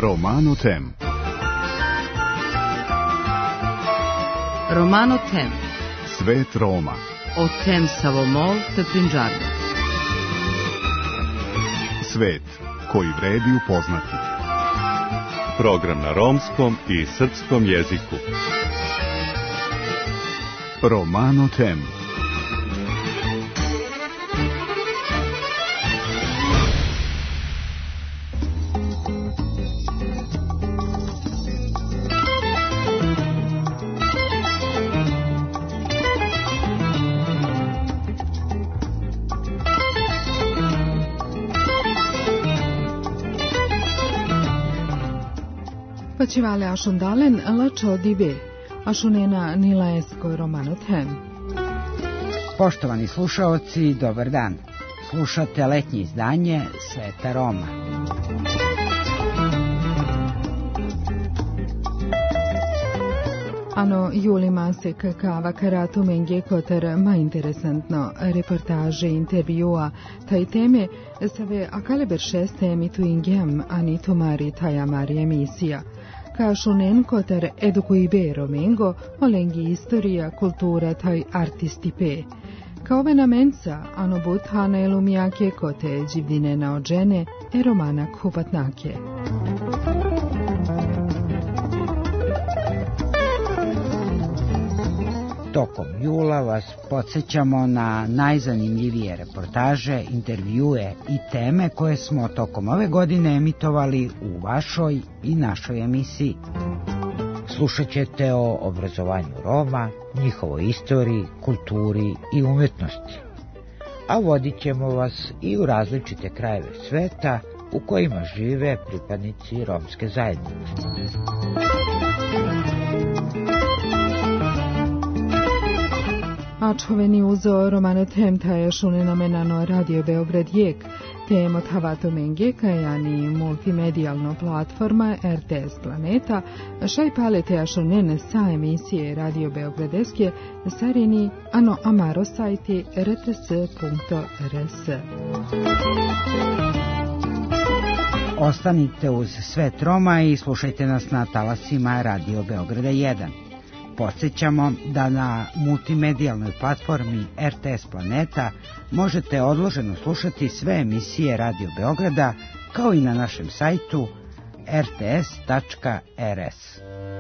Romano Tem. Romano Tem. Svet Roma. O tem Savomol te Prinđarno. Svet koji vredi upoznati. Program na romskom i srpskom jeziku. Romano Tem. Facevale asciondalen lačo di be, ašunena nilaesko Romano Tem. Poštovani slušaoci, dobar dan. Slušate letnje izdanje Sveta Roma. Ano julima se kakava karatu menge kotar ma interesantno reportaže intervjua taj teme save akaleber šeste emitu ingem anitu mari taja mari emisija. Kašunen kotar edukui be romengo olengi istorija, kultura taj artisti Kao venamenca ano but hana elumijake kote dživdine na ođene e romana kupatnake. Tokom jula vas podsjećamo na najzanimljivije reportaže, intervjue i teme koje smo tokom ove godine emitovali u vašoj i našoj emisiji. Slušat ćete o obrazovanju Roma, njihovoj istoriji, kulturi i umetnosti. A vodit ćemo vas i u različite krajeve sveta u kojima žive pripadnici romske zajednice. Ačhoveni uzo Romano Tem taja šunenomenano Radio Beograd jek, temo Tavato Menge kajani multimedijalno platforma RTS Planeta, šaj palete ašunen sa emisije Radio Beogradeske sarini ano amaro sajti rts.rs. Ostanite uz Svet Roma i slušajte nas na talasima Radio Beograda 1. Podsjećamo da na multimedijalnoj platformi RTS Planeta možete odloženo slušati sve emisije Radio Beograda, kao i na našem sajtu rts.rs.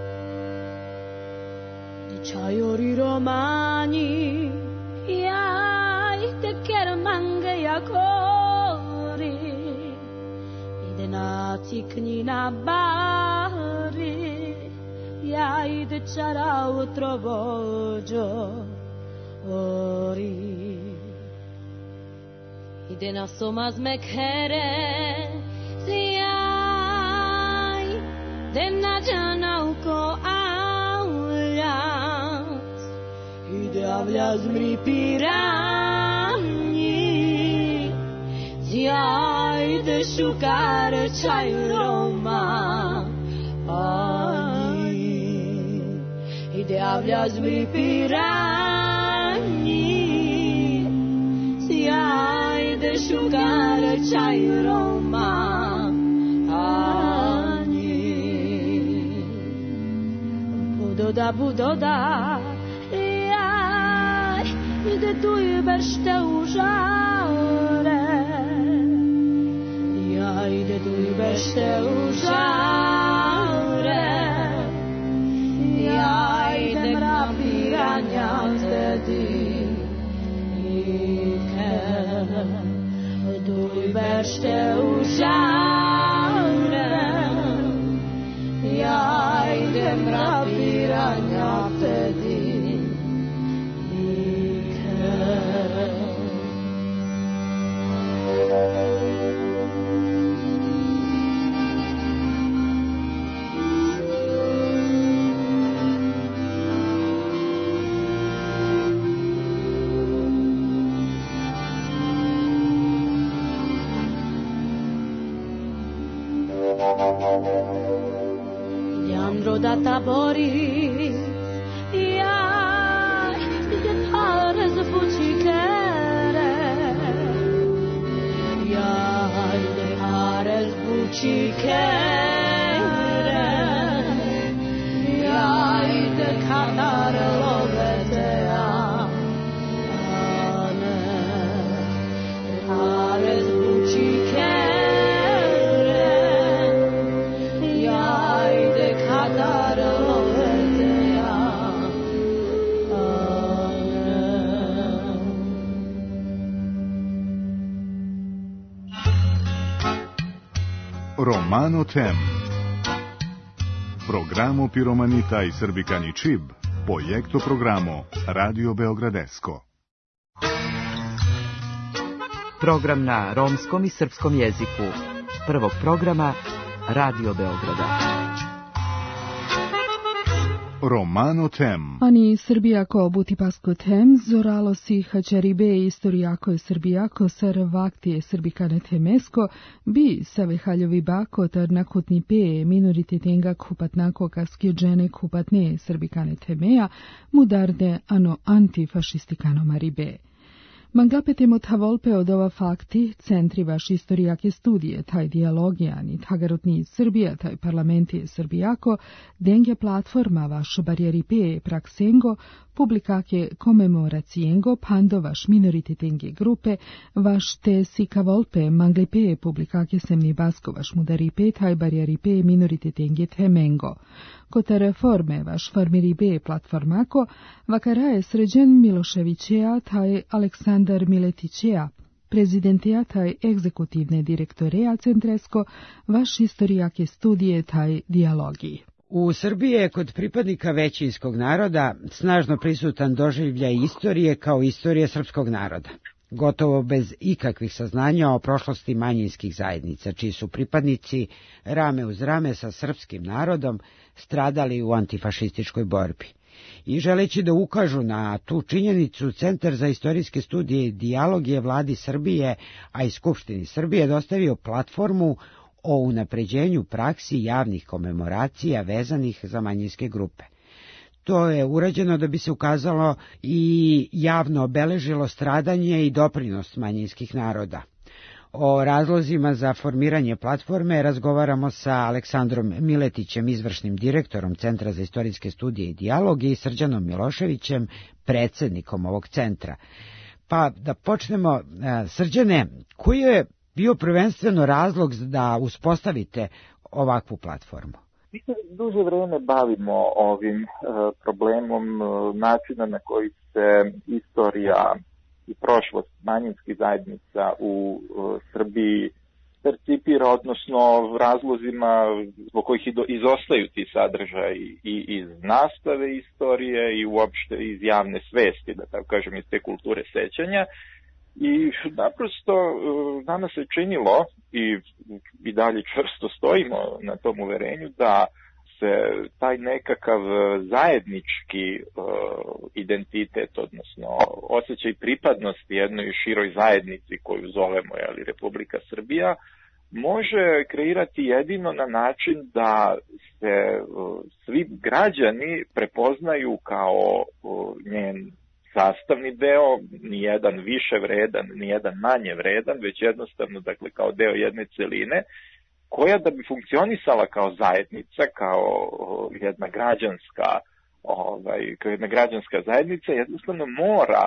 Čajori romani, jaj te kermange jakori, ide naci knjina bari, ja ide čara utrovođo ori. Ide na soma zmekhere zijaj, de nađana uko avljac, ide avlja zmri piranji, zijaj, ide šukar čaj Roma, ide avlja zmri piranji, sjajde šukar čaj Roma, budoda, jaj, ide tu i bešte u žare, jaj, ide tu i bešte u žare, ja idem na piranja tedi ike, duj bešte u žare, ja idem na piranja tedi ike. Leandro da Taboris, jaj, ide pare za fučikere, jaj, ide pare za fučikere, Romano Tem. Programo Piromanita i Srbikani Čib, projekto programo Radio Beogradesko. Program na romskom i srpskom jeziku. Prvog programa Radio Beograda. Romano Tem. Ani Srbijako Butipasko Tem, Zoralo si Hačaribe Istorijako Srbijako Sar Vaktije Srbikane Temesko, bi Savehaljovi Bako Tarnakutni Pe Minoritetenga Kupatnako Kaskjeđene Kupatne Srbikane Temeja, Mudarde Ano Antifašistikano Maribe. Manglapetemo tavolpe od ova fakti, centri vaš istorijake studije, taj dijalogijani, tagarotni Srbija, taj parlamenti Srbijako, dengja platforma vaš barijeripe praksengo, publikake komemoracijengo, pando vaš minorititenge grupe, vaš te sikavolpe manglipe publikake semni basko vaš mudaripe, taj barijeripe minorititenge temengo. Kota reforme vaš farmiribe platformako, vakaraje sređen Miloševićeja, taj Aleksandar Miletićeja, prezidentija taj egzekutivne direktoreja centresko, vaš istorijake studije taj dijalogiji. U Srbiji je kod pripadnika većinskog naroda snažno prisutan doživljaj istorije kao istorije srpskog naroda, gotovo bez ikakvih saznanja o prošlosti manjinskih zajednica, čiji su pripadnici rame uz rame sa srpskim narodom stradali u antifašističkoj borbi. I želeći da ukažu na tu činjenicu, Centar za istorijske studije i dijalog je Vladi Srbije, a i Skupštini Srbije dostavio platformu o unapređenju praksi javnih komemoracija vezanih za manjinske grupe. To je urađeno da bi se ukazalo i javno obeležilo stradanje i doprinos manjinskih naroda. O razlozima za formiranje platforme razgovaramo sa Aleksandrom Miletićem, izvršnim direktorom Centra za istorijske studije i dijalog, i Srđanom Miloševićem, predsjednikom ovog centra. Pa da počnemo, Srđane, koji je bio prvenstveno razlog da uspostavite ovakvu platformu? Mi se duže vreme bavimo ovim problemom načina na koji se istorija i prošlost manjinskih zajednica u Srbiji percipira, odnosno razlozima zbog kojih izostaju ti sadržaji i iz nastave istorije i uopšte iz javne svesti, da tako kažem, iz te kulture sećanja. I naprosto nama se činilo i dalje čvrsto stojimo na tom uverenju da se taj nekakav zajednički identitet, odnosno osjećaj pripadnosti jednoj široj zajednici koju zovemo Republika Srbija, može kreirati jedino na način da se svi građani prepoznaju kao njen sastavni deo, nijedan više vredan, nijedan manje vredan, već jednostavno, dakle, kao deo jedne celine, koja da bi funkcionisala kao zajednica, kao jedna građanska zajednica, jednostavno mora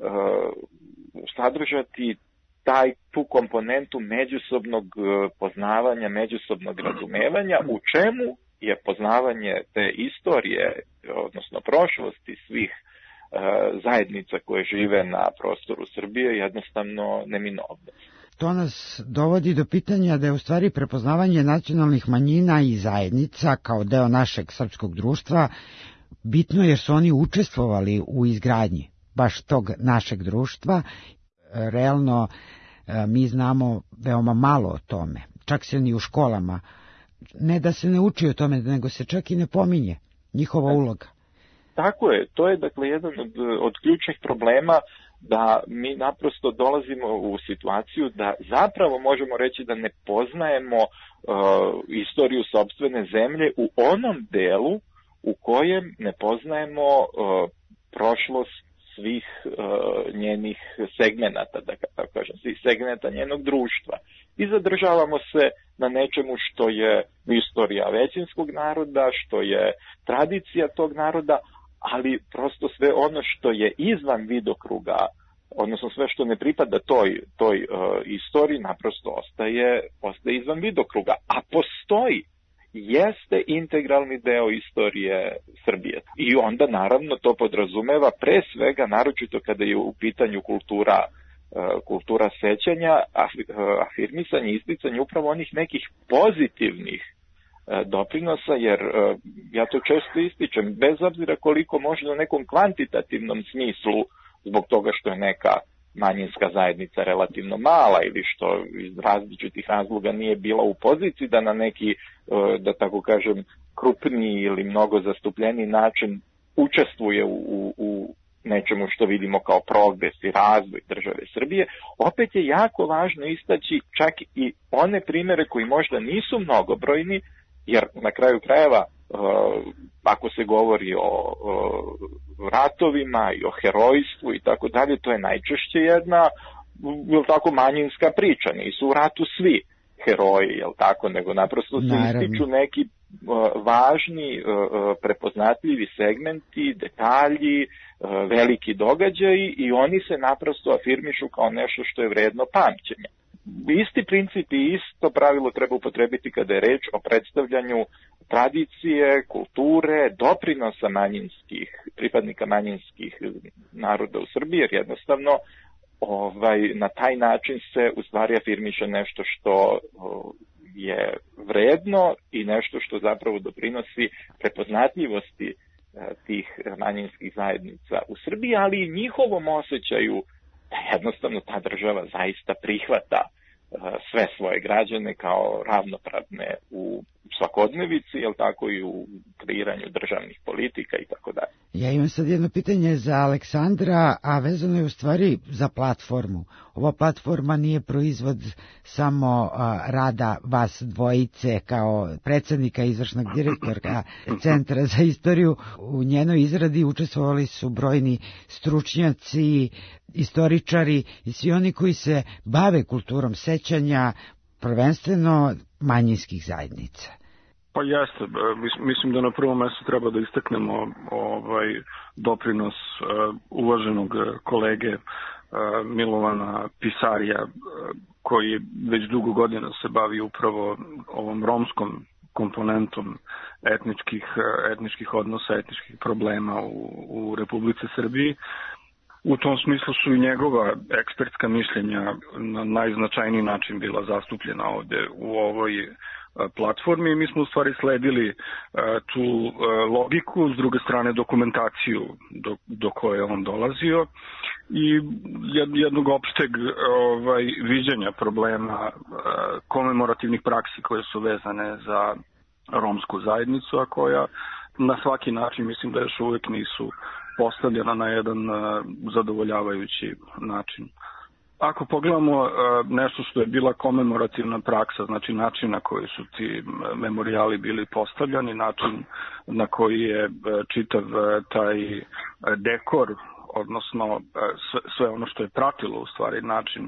sadržati tu komponentu međusobnog poznavanja, međusobnog razumevanja, u čemu je poznavanje te istorije, odnosno prošlosti svih zajednica koje žive na prostoru Srbije jednostavno neminovno. To nas dovodi do pitanja da je u stvari prepoznavanje nacionalnih manjina i zajednica kao deo našeg srpskog društva bitno, jer su oni učestvovali u izgradnji baš tog našeg društva. Realno mi znamo veoma malo o tome, čak se ni u školama, ne da se ne uči o tome, nego se čak i ne pominje njihova uloga. Tako je, to je dakle jedan od ključnih problema, da mi naprosto dolazimo u situaciju da zapravo možemo reći da ne poznajemo istoriju sopstvene zemlje u onom delu u kojem ne poznajemo prošlost svih njenih segmenata, da tako kažem, svih segmenata njenog društva. I zadržavamo se na nečemu što je istorija većinskog naroda, što je tradicija tog naroda, ali prosto sve ono što je izvan vidokruga, odnosno sve što ne pripada toj istoriji, naprosto ostaje izvan vidokruga. A postoji, jeste integralni deo istorije Srbije. I onda naravno to podrazumeva pre svega, naročito kada je u pitanju kultura kultura sećanja, afirmisanje, isticanje upravo onih nekih pozitivnih doprinosa, jer ja to često ističem, bez obzira koliko možda u nekom kvantitativnom smislu, zbog toga što je neka manjinska zajednica relativno mala ili što iz različitih razloga nije bila u poziciji da na neki, da tako kažem, krupniji ili mnogo zastupljeniji način učestvuje u nečemu što vidimo kao progres i razvoj države Srbije, opet je jako važno istaći čak i one primere koji možda nisu mnogobrojni, jer na kraju krajeva, ako se govori o ratovima i o herojstvu i tako dalje, to je najčešće jedna, jel tako, manjinska priča. Nisu u ratu svi heroji, jel tako, nego naprosto se ističu neki važni, prepoznatljivi segmenti, detalji, veliki događaji i oni se naprosto afirmišu kao nešto što je vredno pamćenja. Isti princip i isto pravilo treba upotrebiti kada je reč o predstavljanju tradicije, kulture, doprinosa pripadnika manjinskih naroda u Srbiji, jer jednostavno na taj način se u stvari afirmiše nešto što je vredno i nešto što zapravo doprinosi prepoznatljivosti tih manjinskih zajednica u Srbiji, ali i njihovom osjećaju da jednostavno ta država zaista prihvata sve svoje građane kao ravnopravne u svakodnevici, jel tako, i u kreiranju državnih politika i tako dalje. Ja imam sad jedno pitanje za Aleksandra, a vezano je u stvari za platformu. Ova platforma nije proizvod samo rada vas dvojice kao predsjednika i izvršnog direktorka Centra za istoriju. U njenoj izradi učestvovali su brojni stručnjaci, istoričari i svi oni koji se bave kulturom sećanja, prvenstveno manjinskih zajednica. Pa jeste, mislim da na prvom mjestu treba da istaknemo doprinos uvaženog kolege Milovana Pisarija, koji već dugo godina se bavi upravo ovom romskom komponentom etničkih odnosa, etničkih problema u Republici Srbiji. U tom smislu su i njegova ekspertska mišljenja na najznačajniji način bila zastupljena ovdje u ovoj platformi i mi smo u stvari sledili tu logiku, s druge strane dokumentaciju do koje je on dolazio i jednog opšteg viđenja problema komemorativnih praksi koje su vezane za romsku zajednicu, a koja na svaki način mislim da još uvijek nisu postavljena na jedan zadovoljavajući način. Ako pogledamo nešto što je bila komemorativna praksa, znači način na koji su ti memorijali bili postavljani, način na koji je čitav taj dekor, odnosno sve ono što je pratilo u stvari način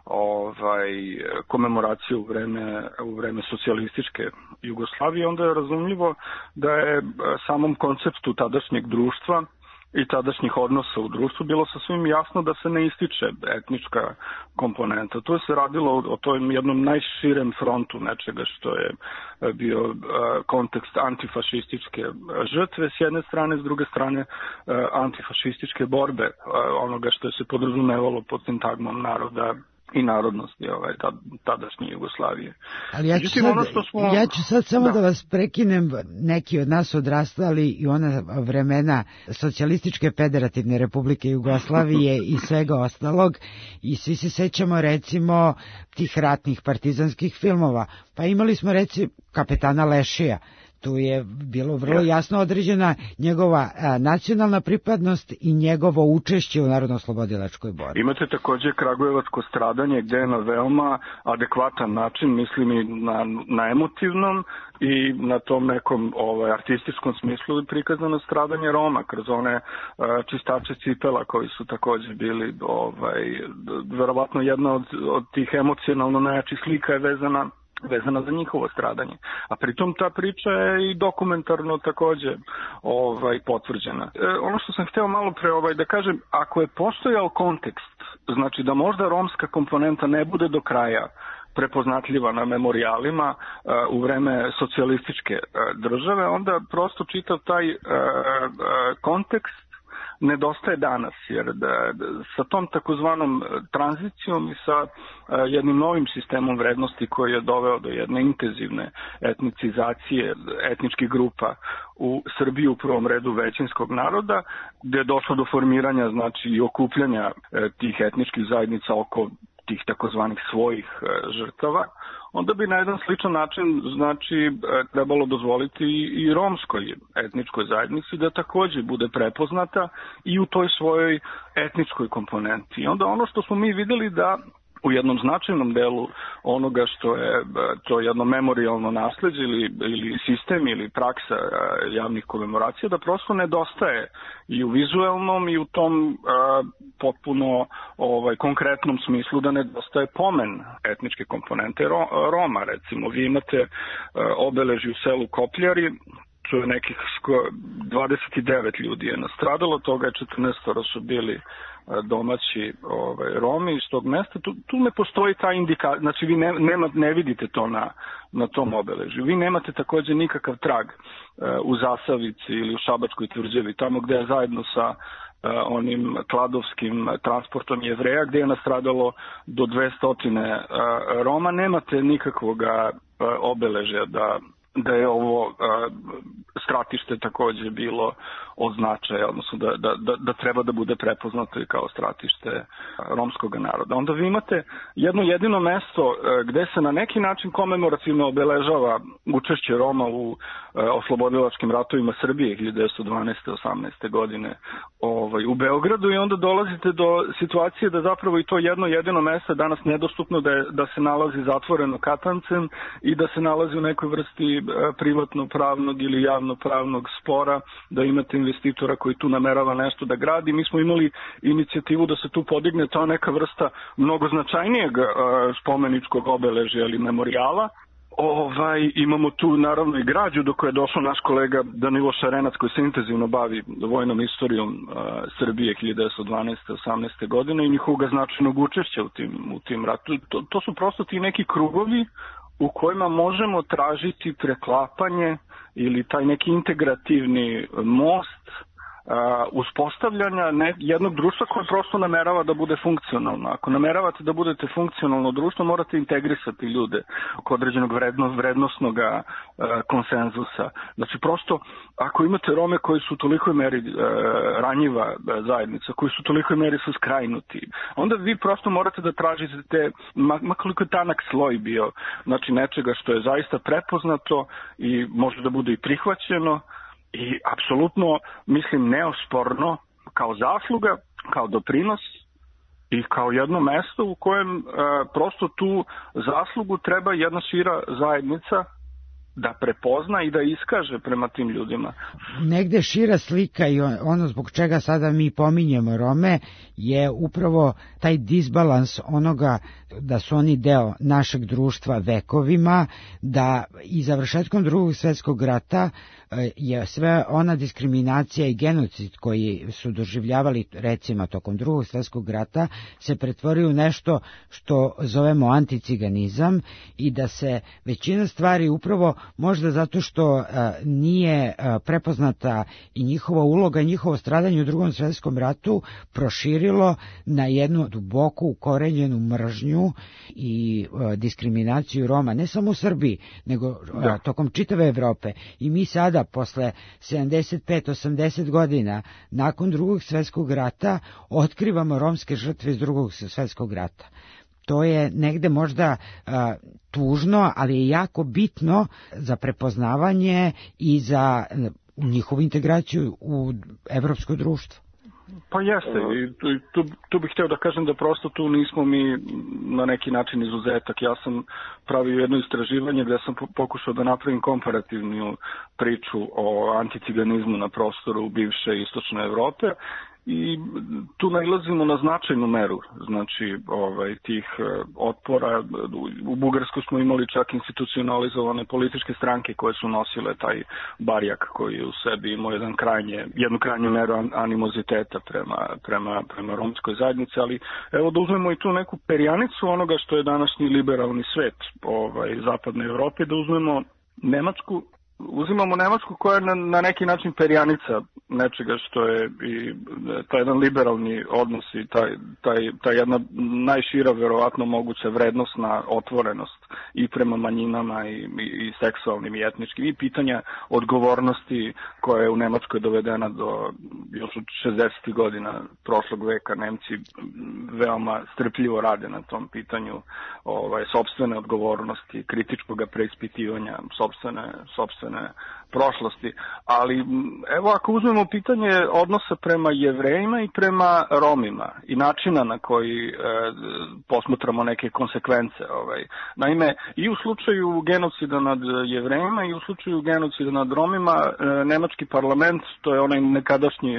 komemoracije u vreme socijalističke Jugoslavije, onda je razumljivo da je samom konceptu tadašnjeg društva i tadašnjih odnosa u društvu bilo sasvim jasno da se ne ističe etnička komponenta. To je se radilo o tom jednom najširem frontu nečega što je bio kontekst antifašističke žrtve s jedne strane, s druge strane antifašističke borbe, onoga što je se podrazumevalo pod sintagmom naroda i narodnosti tadašnje Jugoslavije. Ali ja ću sad samo da vas prekinem, neki od nas odrastali i ona vremena Socijalističke federativne republike Jugoslavije i svega ostalog i svi se sećamo recimo tih ratnih partizanskih filmova, pa imali smo recimo Kapetana Lešija. Tu je bilo vrlo jasno određena njegova nacionalna pripadnost i njegovo učešće u narodno-oslobodilačkoj borbi. Imate također kragujevačko stradanje gdje je na veoma adekvatan način, mislim i na emotivnom i na tom nekom artističkom smislu prikazano stradanje Roma kroz one čistače cipela koji su također bili verovatno jedna od tih emocionalno najjačih slika je vezana za njihovo stradanje. A pritom ta priča je i dokumentarno također potvrđena. Ono što sam htio malo pre da kažem, ako je postojao kontekst, znači da možda romska komponenta ne bude do kraja prepoznatljiva na memorijalima u vreme socijalističke države, onda prosto čitav taj kontekst nedostaje danas, jer sa tom takozvanom tranzicijom i sa jednim novim sistemom vrednosti koji je doveo do jedne intenzivne etnicizacije etničkih grupa u Srbiji, u prvom redu većinskog naroda, gde je došlo do formiranja, znači, i okupljanja tih etničkih zajednica oko tih takozvanih svojih žrtava, onda bi na jedan sličan način, znači, trebalo dozvoliti i romskoj etničkoj zajednici da takođe bude prepoznata i u toj svojoj etničkoj komponenti. I onda ono što smo mi videli da u jednom značajnom delu onoga što je to jedno memorijalno nasleđe ili sistem ili praksa javnih komemoracija, da prosto nedostaje i u vizuelnom i u tom potpuno konkretnom smislu, da nedostaje pomen etničke komponente Roma. Recimo, vi imate obeležje u selu Kopljari, to je nekih 29 ljudi je nastradalo, toga je 14 su bili domaći Romi iz tog mesta. Tu ne postoji ta indikacija, znači vi ne vidite to na tom obeležju. Vi nemate takođe nikakav trag u Zasavici ili u Šabačkoj tvrđavi, tamo gde je zajedno sa onim kladovskim transportom Jevreja, gde je nastradalo do 200 Roma, nemate nikakvog obeležja da je ovo stratište takođe bilo od značaja, odnosno da treba da bude prepoznato i kao stratište romskog naroda. Onda vi imate jedno jedino mesto gde se na neki način komemorativno obeležava učešće Roma u oslobodilačkim ratovima Srbije 1912. 18. godine u Beogradu, i onda dolazite do situacije da zapravo i to jedno jedino mesto danas nedostupno, da se nalazi zatvoreno katancem i da se nalazi u nekoj vrsti privatno-pravnog ili javno-pravnog spora, da imate investitora koji tu namerava nešto da gradi. Mi smo imali inicijativu da se tu podigne ta neka vrsta mnogo značajnijeg spomeničkog obeležja ili memorijala. Imamo tu naravno i građu do koje je došao naš kolega Danilo Šarenac, koji se intenzivno bavi vojnom istorijom Srbije 1912. 18. godine i njihovog značajnog učešća u tim ratu. To su prosto ti neki krugovi u kojima možemo tražiti preklapanje ili taj neki integrativni most uspostavljanja jednog društva koje prosto namerava da bude funkcionalno. Ako nameravate da budete funkcionalno društvo, morate integrisati ljude oko određenog vrednostnog konsenzusa. Znači, prosto, ako imate Rome koji su u tolikoj meri ranjiva zajednica, koji su u tolikoj meri su skrajnuti, onda vi prosto morate da tražite makoliko je tanak sloj bio, znači nečega što je zaista prepoznato i može da bude i prihvaćeno, i apsolutno, mislim, neosporno kao zasluga, kao doprinos i kao jedno mesto u kojem prosto tu zaslugu treba jedna šira zajednica da prepozna i da iskaže prema tim ljudima. Negde šira slika i ono zbog čega sada mi pominjemo Rome je upravo taj disbalans onoga da su oni deo našeg društva vekovima, da i završetkom Drugog svjetskog rata je sve ona diskriminacija i genocid koji su doživljavali recimo tokom Drugog svjetskog rata se pretvorio u nešto što zovemo anticiganizam i da se većina stvari upravo možda zato što nije prepoznata i njihova uloga i njihovo stradanje u Drugom svjetskom ratu proširilo na jednu duboku ukorenjenu mržnju i diskriminaciju Roma, ne samo u Srbiji, nego tokom čitave Evrope. I mi sada, posle 75-80 godina, nakon Drugog svjetskog rata, otkrivamo romske žrtve iz Drugog svjetskog rata. To je negde možda tužno, ali je jako bitno za prepoznavanje i za njihovu integraciju u evropsko društvo. Pa jeste, i tu bih hteo da kažem da prosto tu nismo mi na neki način izuzetak. Ja sam pravio jedno istraživanje gde sam pokušao da napravim komparativnu priču o anticiganizmu na prostoru bivše istočne Evrope i tu nailazimo na značajnu meru, znači tih otpora. U Bugarskoj smo imali čak institucionalizovane političke stranke koje su nosile taj barjak koji u sebi imao jednu krajnju meru animoziteta prema romskoj zajednici, ali evo da uzmemo i tu neku perjanicu onoga što je današnji liberalni svet zapadne Evrope, da uzmemo Nemačku uzimamo Nemačku koja je na neki način perjanica nečega što je i taj jedan liberalni odnos i ta jedna najšira verovatno moguća vrednostna otvorenost i prema manjinama i seksualnim i etničkim i pitanja odgovornosti koja je u Nemačkoj dovedena do još od 60. godina prošlog veka. Nemci veoma strpljivo rade na tom pitanju sopstvene odgovornosti, kritičkog preispitivanja sopstvene prošlosti. Ali evo ako uzmemo pitanje odnosa prema Jevrejima i prema Romima i načina na koji posmatramo neke konsekvence. Naime, i u slučaju genocida nad Jevrejima i u slučaju genocida nad Romima, nemački parlament, to je onaj nekadašnji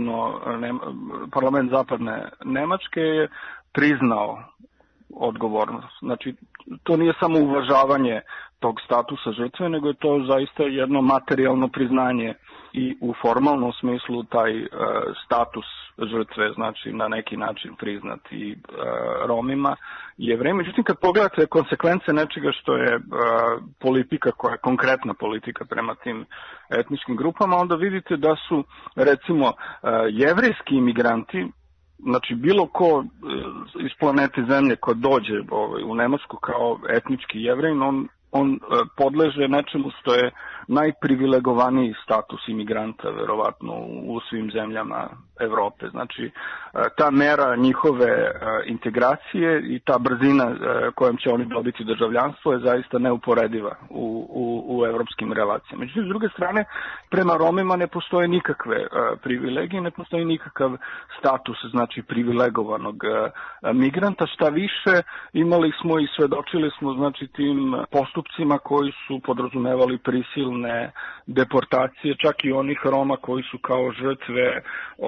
parlament zapadne Nemačke, je priznao odgovornost. Znači, to nije samo uvažavanje tog statusa žrtve, nego je to zaista jedno materijalno priznanje i u formalnom smislu taj status žrtve, znači na neki način priznati Romima i Jevrejima. Međutim, kad pogledate konsekvence nečega što je politika, koja je konkretna politika prema tim etničkim grupama, onda vidite da su, recimo, jevrejski imigranti, znači bilo ko iz planete Zemlje ko dođe u Nemačku kao etnički Jevrej, on podleže nečemu što je najprivilegovaniji status imigranta verovatno u svim zemljama Evrope. Znači, ta mera njihove integracije i ta brzina kojom će oni dobiti državljanstvo je zaista neuporediva u evropskim relacijama. Međutim, s druge strane, prema Romima ne postoje nikakve privilegije, ne postoji nikakav status, znači privilegovanog migranta. Šta više, imali smo i svedočili smo, znači, tim postupcima koji su podrazumevali prisilne deportacije, čak i onih Roma koji su kao žrtve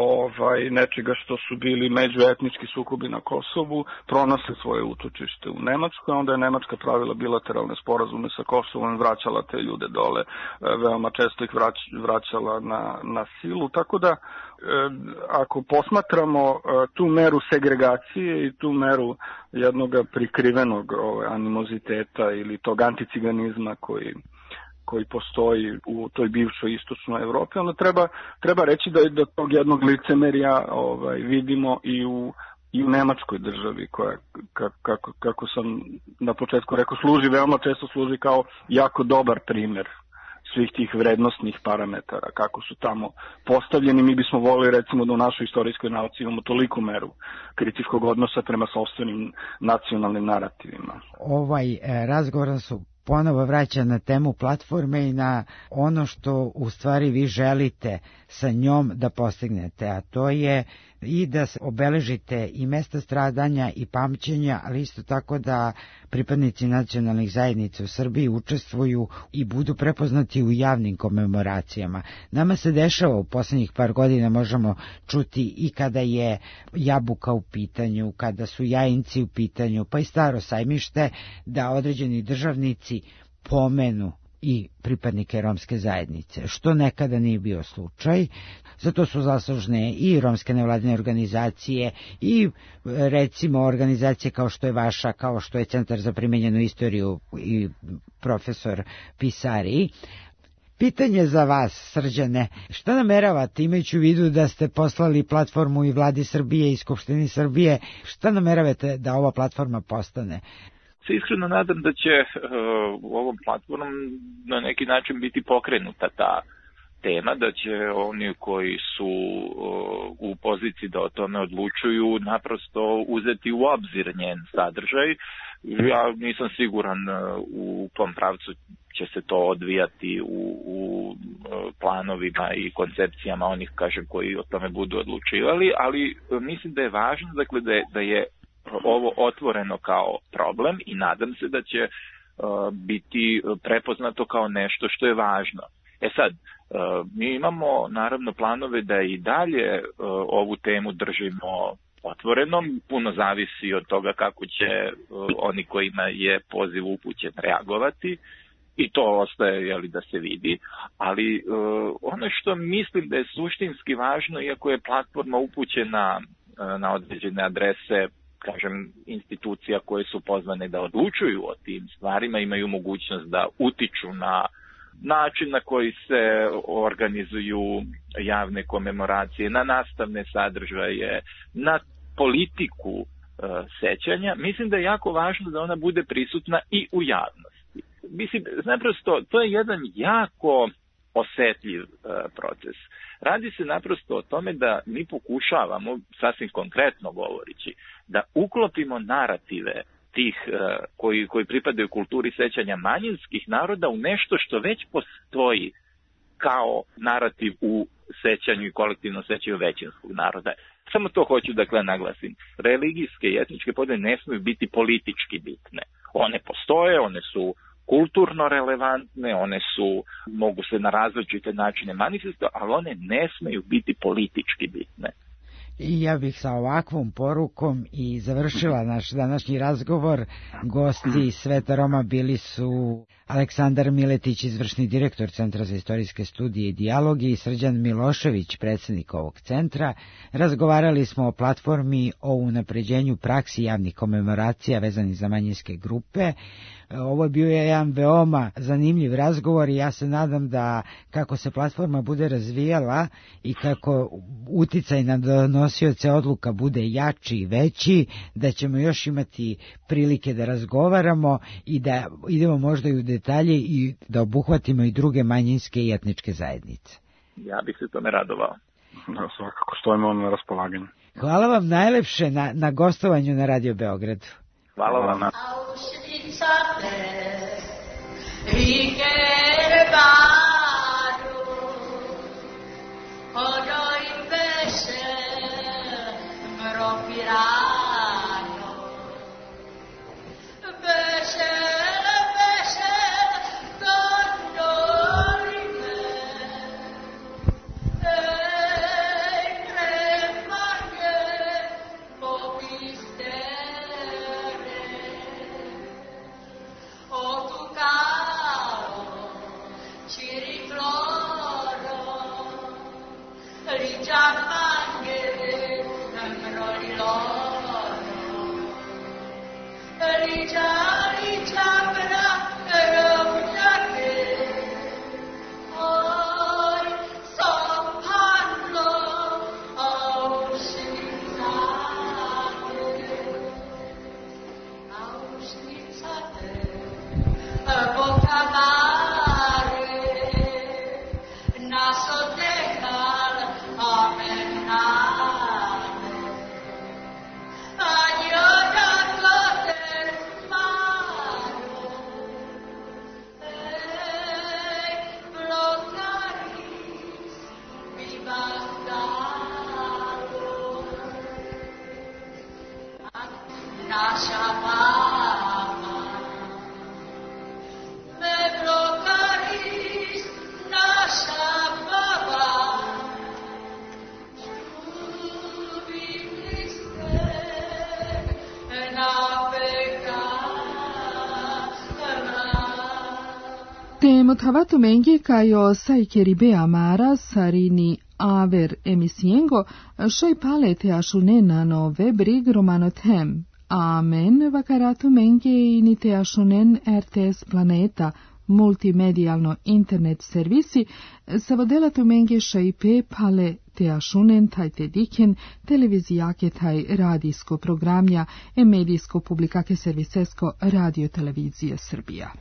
nečega što su bili međuetnički sukobi na Kosovu, pronašli svoje utočište u Nemačkoj, onda je Nemačka pravila bilateralne sporazume sa Kosovom i vraćala te ljude dole, veoma često ih vraćala na silu, tako da ako posmatramo tu meru segregacije i tu meru jednog prikrivenog animoziteta ili tog anticiganizma koji postoji u toj bivšoj istočnoj Evropi, onda treba reći da tog jednog licemerja vidimo i u nemačkoj državi, koja, kako sam na početku rekao, veoma često služi kao jako dobar primer svih tih vrednostnih parametara, kako su tamo postavljeni. Mi bismo volili, recimo, da u našoj istorijskoj nauci imamo toliku meru kritičkog odnosa prema sopstvenim nacionalnim narativima. Razgovor su ponovo vraća na temu platforme i na ono što u stvari vi želite sa njom da postignete, a to je i da obeležite i mesta stradanja i pamćenja, ali isto tako da pripadnici nacionalnih zajednica u Srbiji učestvuju i budu prepoznati u javnim komemoracijama. Nama se dešava u poslednjih par godina, možemo čuti i kada je Jabuka u pitanju, kada su Jajinci u pitanju, pa i Staro sajmište, da određeni državnici pomenu i pripadnike romske zajednice, što nekada nije bio slučaj. Zato su zaslužne i romske nevladine organizacije i recimo organizacije kao što je vaša, kao što je Centar za primenjenu istoriju i profesor Pisari. Pitanje za vas, Srđane, šta nameravate, imajući u vidu da ste poslali platformu i Vladi Srbije i Skupštini Srbije, šta nameravate da ova platforma postane? Se iskreno nadam da će ovom platformom na neki način biti pokrenuta ta tema, da će oni koji su u poziciji da o tome odlučuju naprosto uzeti u obzir njen sadržaj. Ja nisam siguran u kom pravcu će se to odvijati u planovima i koncepcijama onih, kažem, koji o tome budu odlučivali, ali mislim da je važno, dakle, da je ovo otvoreno kao problem i nadam se da će biti prepoznato kao nešto što je važno. Sad, mi imamo naravno planove da i dalje ovu temu držimo otvorenom, puno zavisi od toga kako će oni kojima je poziv upućen reagovati i to ostaje da se vidi, ali ono što mislim da je suštinski važno, iako je platforma upućena na određene adrese, kažem, institucija koje su pozvane da odlučuju o tim stvarima, imaju mogućnost da utiču na način na koji se organizuju javne komemoracije, na nastavne sadržaje, na politiku sećanja, mislim da je jako važno da ona bude prisutna i u javnosti. Mislim, naprosto, to je jedan jako osetljiv proces. Radi se naprosto o tome da mi pokušavamo, sasvim konkretno govoreći, da uklopimo narative tih koji pripadaju kulturi sećanja manjinskih naroda u nešto što već postoji kao narativ u sećanju i kolektivnom sećanju većinskog naroda. Samo to hoću naglasim. Religijske i etničke podele ne smiju biti politički bitne. One postoje, one su kulturno relevantne, one mogu se na različite načine manifestovati, ali one ne smiju biti politički bitne. I ja bih sa ovakvom porukom i završila naš današnji razgovor. Gosti Sveta Roma bili su Aleksandar Miletić, izvršni direktor Centra za istorijske studije i dijalog, i Srđan Milošević, predsjednik ovog centra. Razgovarali smo o platformi o unapređenju praksi javnih komemoracija vezanih za manjinske grupe. Ovo je bio jedan veoma zanimljiv razgovor i ja se nadam da kako se platforma bude razvijala i kako uticaj na donosioce odluka bude jači i veći, da ćemo još imati prilike da razgovaramo i da idemo možda i u detalje i da obuhvatimo i druge manjinske i etničke zajednice. Ja bih se tome radovao. Da, svakako stojimo na raspolaganju. Hvala vam najlepše na gostovanju na Radio Beogradu. Hvala vam. Motivato menge caio sai che ribe amara sarini aver emisiengo shoi palete ashunena no webrig romano tem. Amen vakaratu menge inite ashunen RTS Planeta multimedijalno internet servisi savodelato menge shaipe pale te ashunen taj te diken televizijake taj radijsko programja e medijsko publikake servisesko radio televizije Srbija.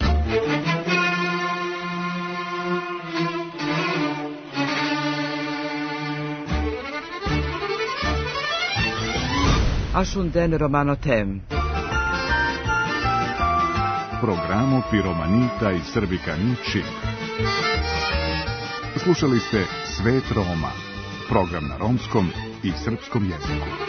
Ashunden Romano Tem. Programo Piromanita i Srbikani Čib. Slušali ste Svet Roma, program na romskom i srpskom jeziku.